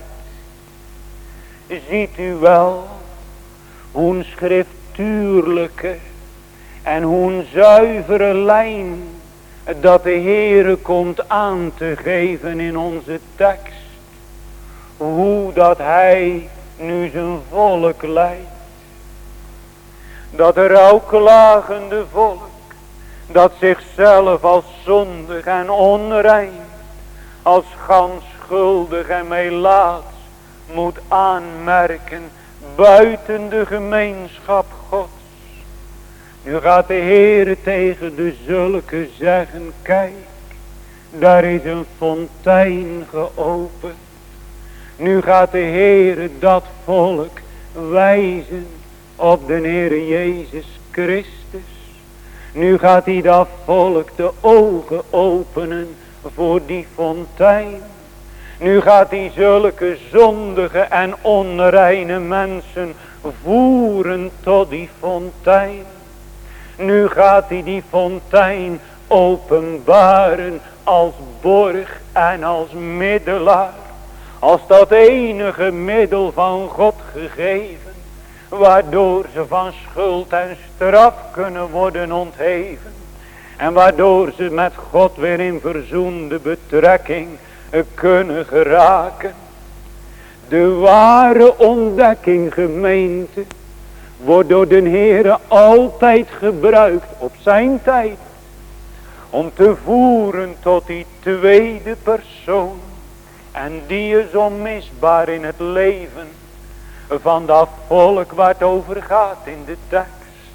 B: Ziet u wel hoe een schriftuurlijke en hoe een zuivere lijn dat de Heere komt aan te geven in onze tekst. Hoe dat hij nu zijn volk leidt. Dat rouwklagende volk, dat zichzelf als zondig en onrein, als gans schuldig en melaats moet aanmerken buiten de gemeenschap Gods. Nu gaat de Heere tegen de zulke zeggen, kijk, daar is een fontein geopend. Nu gaat de Heere dat volk wijzen op de Heere Jezus Christus. Nu gaat hij dat volk de ogen openen voor die fontein. Nu gaat hij zulke zondige en onreine mensen voeren tot die fontein. Nu gaat hij die fontein openbaren als borg en als middelaar. Als dat enige middel van God gegeven, waardoor ze van schuld en straf kunnen worden ontheven. En waardoor ze met God weer in verzoende betrekking kunnen geraken. De ware ontdekking, gemeente, wordt door de Heere altijd gebruikt op zijn tijd. Om te voeren tot die tweede persoon. En die is onmisbaar in het leven van dat volk waar het over gaat in de tekst.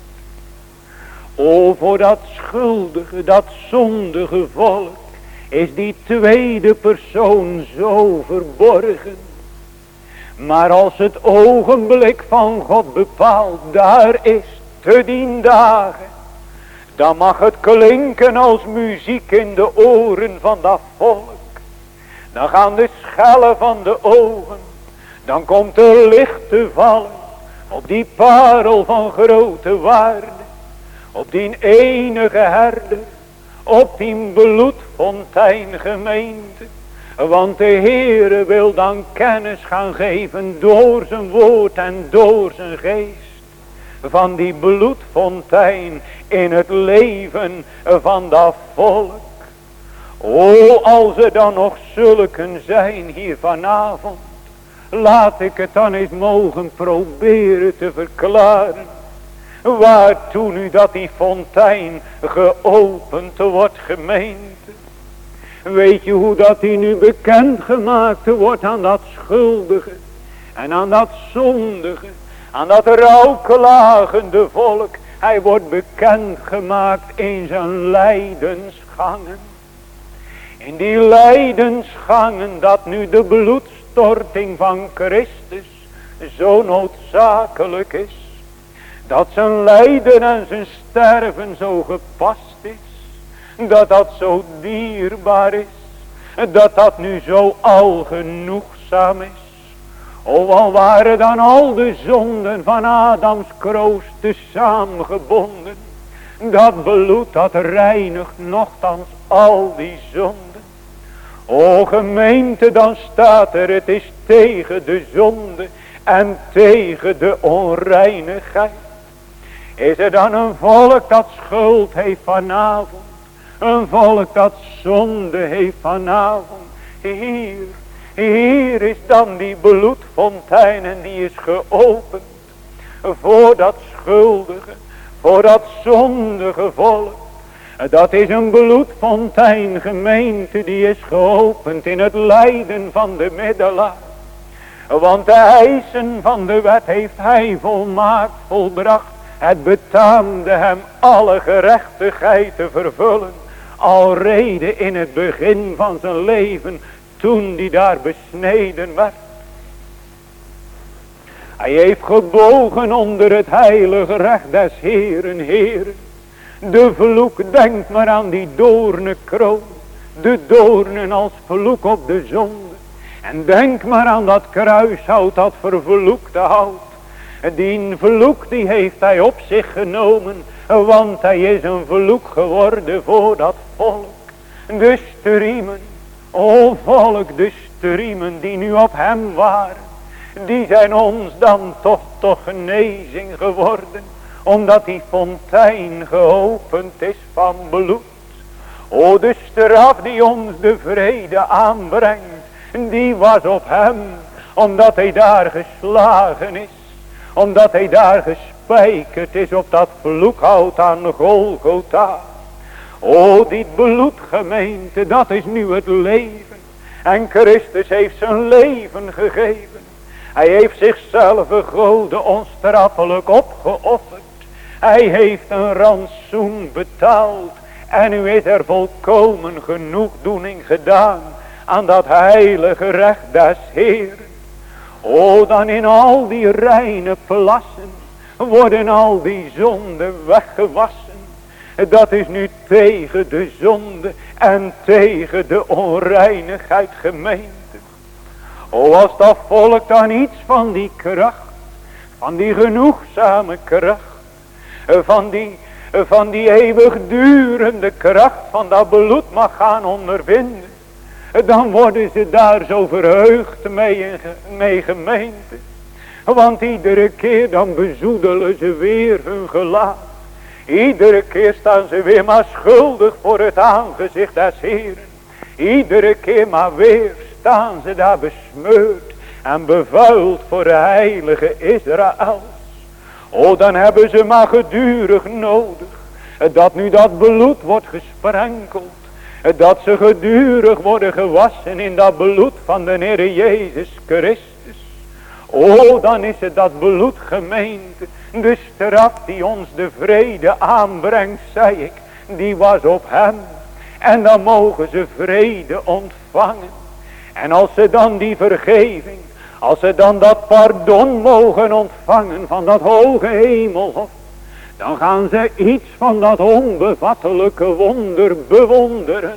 B: O, voor dat schuldige, dat zondige volk is die tweede persoon zo verborgen. Maar als het ogenblik van God bepaald daar is, te dien dagen, dan mag het klinken als muziek in de oren van dat volk. Dan gaan de schellen van de ogen, dan komt er licht te vallen op die parel van grote waarde, op die enige herder, op die bloedfontein, gemeente. Want de Heere wil dan kennis gaan geven door zijn woord en door zijn geest. Van die bloedfontein in het leven van dat volk. O, als er dan nog zulken zijn hier vanavond. Laat ik het dan eens mogen proberen te verklaren. Waartoe nu dat die fontein geopend wordt, gemeente. Weet je hoe dat die nu bekendgemaakt wordt aan dat schuldige en aan dat zondige, aan dat rouwklagende volk. Hij wordt bekendgemaakt in zijn lijdensgangen. In die lijdensgangen dat nu de bloedstorting van Christus zo noodzakelijk is. Dat zijn lijden en zijn sterven zo gepast is. Dat dat zo dierbaar is. Dat dat nu zo algenoegzaam is. O, al waren dan al de zonden van Adams kroost te samengebonden. Dat bloed dat reinigt nochtans al die zonden. O gemeente, dan staat er, het is tegen de zonde en tegen de onreinigheid. Is er dan een volk dat schuld heeft vanavond? Een volk dat zonde heeft vanavond? Hier is dan die bloedfontein en die is geopend. Voor dat schuldige, voor dat zondige volk. Dat is een bloedfontein, gemeente, die is geopend in het lijden van de middelaar. Want de eisen van de wet heeft hij volmaakt volbracht. Het betaamde hem alle gerechtigheid te vervullen. Alrede in het begin van zijn leven, toen hij daar besneden werd. Hij heeft gebogen onder het heilige recht des Heeren, Heeren. De vloek, denk maar aan die doornenkroon. De doornen als vloek op de zonde. En denk maar aan dat kruishout, dat vervloekte hout. Die vloek die heeft hij op zich genomen. Want hij is een vloek geworden voor dat volk. De striemen, o volk, de striemen die nu op hem waren. Die zijn ons dan toch tot genezing geworden. Omdat die fontein geopend is van bloed. O de straf die ons de vrede aanbrengt. Die was op hem. Omdat hij daar geslagen is. Omdat hij daar gespijkerd is op dat vloekhout aan Golgotha. O die bloedgemeente, dat is nu het leven. En Christus heeft zijn leven gegeven. Hij heeft zichzelf gode onstraffelijk opgeofferd. Hij heeft een rantsoen betaald. En nu is er volkomen genoegdoening gedaan aan dat heilige recht des Heeren. O, dan in al die reine plassen worden al die zonden weggewassen. Dat is nu tegen de zonde en tegen de onreinigheid gemeente. O, als dat volk dan iets van die kracht, van die genoegzame kracht, van die eeuwigdurende kracht van dat bloed mag gaan ondervinden. Dan worden ze daar zo verheugd mee gemeente. Want iedere keer dan bezoedelen ze weer hun gelaat. Iedere keer staan ze weer maar schuldig voor het aangezicht des Heeren. Iedere keer maar weer staan ze daar besmeurd en bevuild voor de heilige Israëls. O, dan hebben ze maar gedurig nodig dat nu dat bloed wordt gesprenkeld. Dat ze gedurig worden gewassen in dat bloed van de Heer Jezus Christus. O, dan is het dat bloed gemeente. De straf die ons de vrede aanbrengt, zei ik, die was op hem. En dan mogen ze vrede ontvangen. En als ze dan die vergeving, als ze dan dat pardon mogen ontvangen van dat hoge hemelhof, dan gaan ze iets van dat onbevattelijke wonder bewonderen.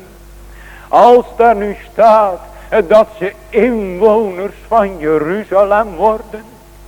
B: Als daar nu staat dat ze inwoners van Jeruzalem worden.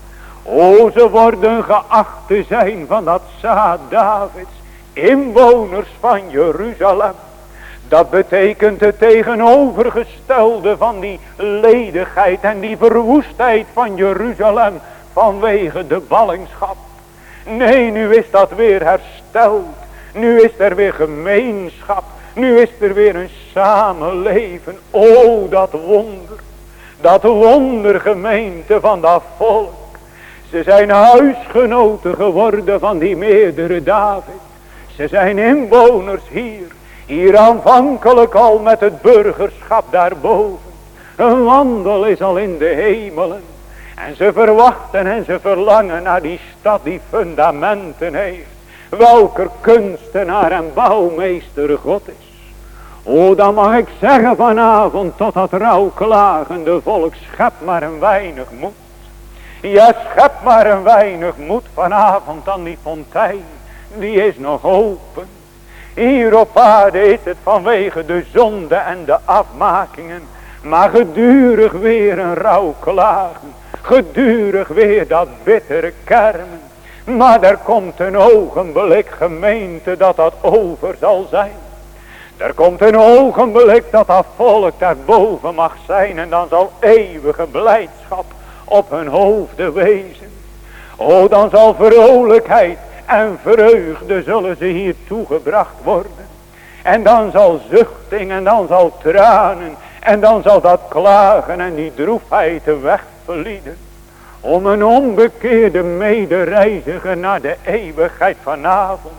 B: O, ze worden geacht te zijn van dat zaad Davids. Inwoners van Jeruzalem. Dat betekent het tegenovergestelde van die ledigheid en die verwoestheid van Jeruzalem vanwege de ballingschap. Nee, nu is dat weer hersteld. Nu is er weer gemeenschap. Nu is er weer een samenleven. O, dat wonder. Dat wondergemeente van dat volk. Ze zijn huisgenoten geworden van die meerdere David. Ze zijn inwoners hier. Hier aanvankelijk al met het burgerschap daarboven. Hun wandel is al in de hemelen. En ze verwachten en ze verlangen naar die stad die fundamenten heeft. Welke kunstenaar en bouwmeester God is. O, dan mag ik zeggen vanavond tot dat rouwklagende volk. Schep maar een weinig moed. Ja, schep maar een weinig moed vanavond aan die fontein. Die is nog open. Hier op aarde is het vanwege de zonde en de afmakingen. Maar gedurig weer een rouwklagen. Gedurig weer dat bittere kermen. Maar er komt een ogenblik gemeente dat dat over zal zijn. Er komt een ogenblik dat dat volk daarboven mag zijn. En dan zal eeuwige blijdschap op hun hoofden wezen. O, dan zal vrolijkheid en vreugde zullen ze hier toegebracht worden. En dan zal zuchting en dan zal tranen. En dan zal dat klagen en die droefheid wegverlieden. Om een onbekeerde medereiziger naar de eeuwigheid vanavond.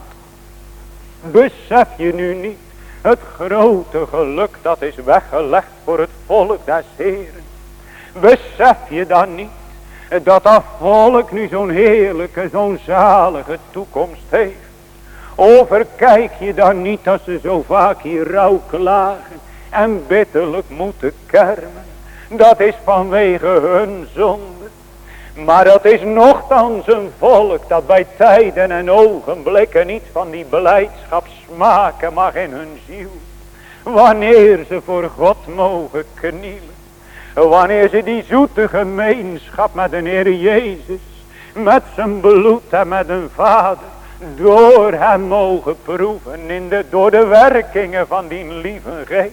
B: Besef je nu niet het grote geluk dat is weggelegd voor het volk des Heeren. Besef je dan niet dat dat volk nu zo'n heerlijke, zo'n zalige toekomst heeft. Overkijk je dan niet dat ze zo vaak hier rouw klagen en bitterlijk moeten kermen. Dat is vanwege hun zonde. Maar dat is nochtans een volk dat bij tijden en ogenblikken iets van die blijdschap smaken mag in hun ziel. Wanneer ze voor God mogen knielen. Wanneer ze die zoete gemeenschap met de Heer Jezus, met zijn bloed en met een vader, door hem mogen proeven door de werkingen van die lieve geest.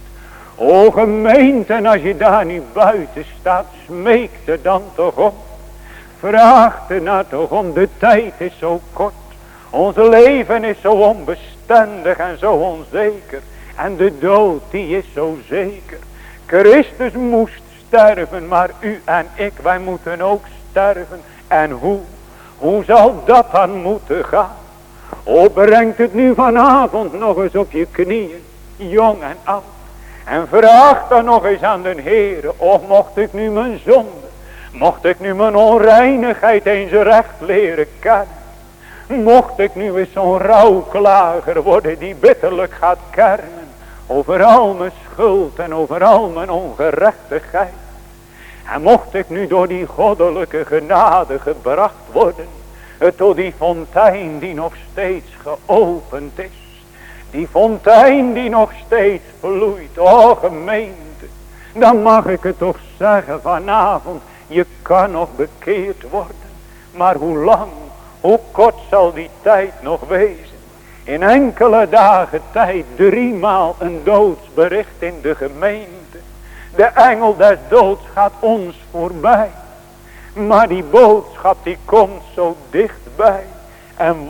B: O gemeente, als je daar niet buiten staat, smeek er dan toch om. Vraag er nou toch om, de tijd is zo kort. Onze leven is zo onbestendig en zo onzeker. En de dood die is zo zeker. Christus moest sterven, maar u en ik, wij moeten ook sterven. En hoe? Hoe zal dat dan moeten gaan? O, brengt het nu vanavond nog eens op je knieën, jong en oud. En vraag dan nog eens aan de Heere, of mocht ik nu mijn zonde, mocht ik nu mijn onreinigheid eens recht leren kennen. Mocht ik nu eens zo'n rouwklager worden die bitterlijk gaat kermen over al mijn schuld en over al mijn ongerechtigheid. En mocht ik nu door die goddelijke genade gebracht worden, tot die fontein die nog steeds geopend is. Die fontein die nog steeds vloeit. O gemeente, dan mag ik het toch zeggen vanavond, je kan nog bekeerd worden. Maar hoe lang, hoe kort zal die tijd nog wezen? In enkele dagen tijd 3 maal een doodsbericht in de gemeente. De engel des doods gaat ons voorbij. Maar die boodschap die komt zo dichtbij. En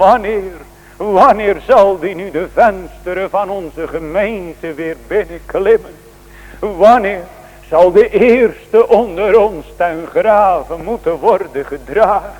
B: wanneer zal die nu de vensteren van onze gemeente weer binnenklimmen? Wanneer zal de eerste onder ons ten grave moeten worden gedragen?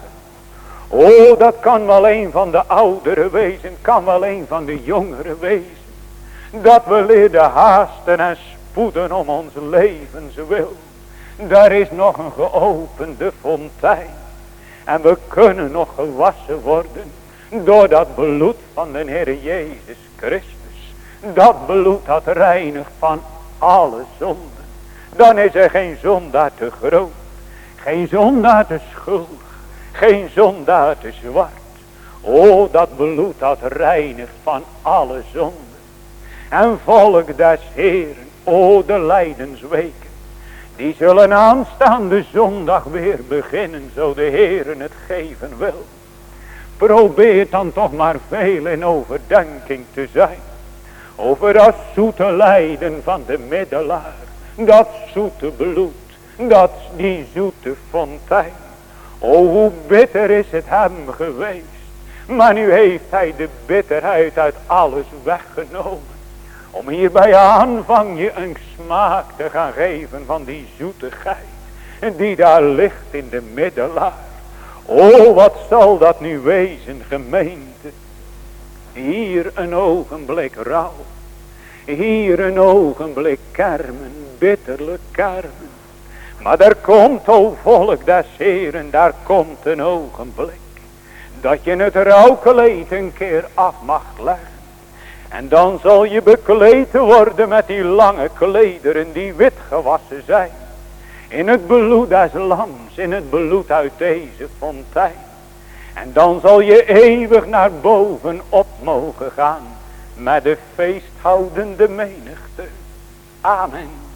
B: O, dat kan wel een van de ouderen wezen, kan wel een van de jongeren wezen. Dat we leren haasten en spoeden om ons levenswil. Daar is nog een geopende fontein. En we kunnen nog gewassen worden door dat bloed van de Heer Jezus Christus. Dat bloed dat reinigt van alle zonden. Dan is er geen zondaar te groot. Geen zondaar te schuldig. Geen zondaar te zwart. O, dat bloed dat reinigt van alle zonden. En volk des Heeren, o de lijdensweken. Die zullen aanstaande zondag weer beginnen, zo de Heeren het geven wil. Probeer dan toch maar veel in overdenking te zijn. Over dat zoete lijden van de middelaar. Dat zoete bloed. Die zoete fontein. O, hoe bitter is het hem geweest. Maar nu heeft hij de bitterheid uit alles weggenomen. Om hier bij aanvang je een smaak te gaan geven van die zoetigheid. Die daar ligt in de middelaar. O, wat zal dat nu wezen, gemeente. Hier een ogenblik rouw. Hier een ogenblik kermen, bitterlijk kermen. Maar daar komt, o volk des Heeren, daar komt een ogenblik. Dat je het rouwkleed een keer af mag leggen. En dan zal je bekleed worden met die lange klederen die wit gewassen zijn. In het bloed des lams, in het bloed uit deze fontein. En dan zal je eeuwig naar boven op mogen gaan. Met de feesthoudende menigte. Amen.